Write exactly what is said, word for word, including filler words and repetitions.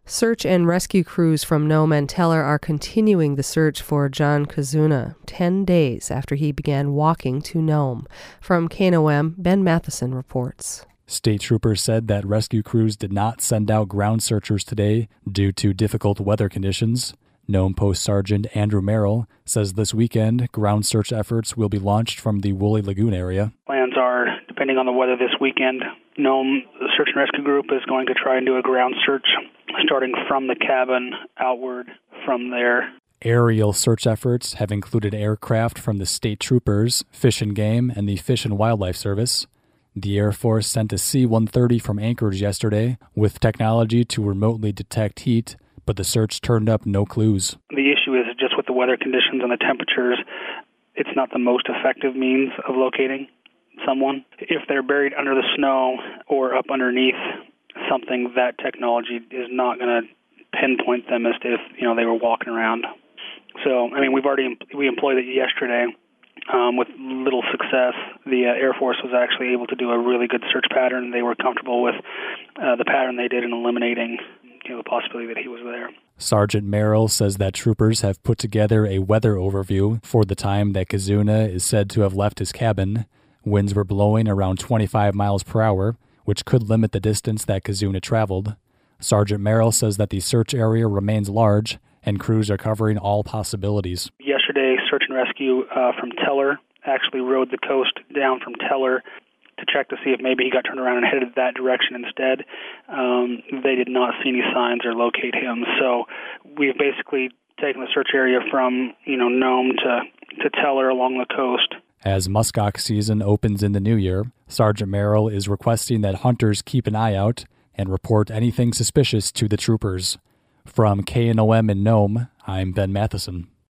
Search and rescue crews from Nome and Teller are continuing the search for John Kizuna, ten days after he began walking to Nome. From K N O M, Ben Matheson reports. State troopers said that rescue crews did not send out ground searchers today due to difficult weather conditions. Nome Post Sergeant Andrew Merrill says this weekend, ground search efforts will be launched from the Woolly Lagoon area. Plans are, depending on the weather this weekend, Nome Search and Rescue Group is going to try and do a ground search starting from the cabin outward from there. Aerial search efforts have included aircraft from the state troopers, Fish and Game, and the Fish and Wildlife Service. The Air Force sent a C one thirty from Anchorage yesterday with technology to remotely detect heat, but the search turned up no clues. The issue is just with the weather conditions and the temperatures, it's not the most effective means of locating someone. If they're buried under the snow or up underneath something, that technology is not going to pinpoint them as if, you know, they were walking around. So, I mean, we've already we employed it yesterday um, with little success. The uh, Air Force was actually able to do a really good search pattern. They were comfortable with uh, the pattern they did in eliminating, you know, the possibility that he was there. Sergeant Merrill says that troopers have put together a weather overview for the time that Kizuna is said to have left his cabin. Winds were blowing around twenty-five miles per hour, which could limit the distance that Kizuna traveled. Sergeant Merrill says that the search area remains large and crews are covering all possibilities. Yesterday, search and rescue uh, from Teller actually rode the coast down from Teller to check to see if maybe he got turned around and headed that direction instead. Um, they did not see any signs or locate him. So we've basically taken the search area from, you know, Nome to, to Teller along the coast. As muskox season opens in the new year, Sergeant Merrill is requesting that hunters keep an eye out and report anything suspicious to the troopers. From K N O M in Nome, I'm Ben Matheson.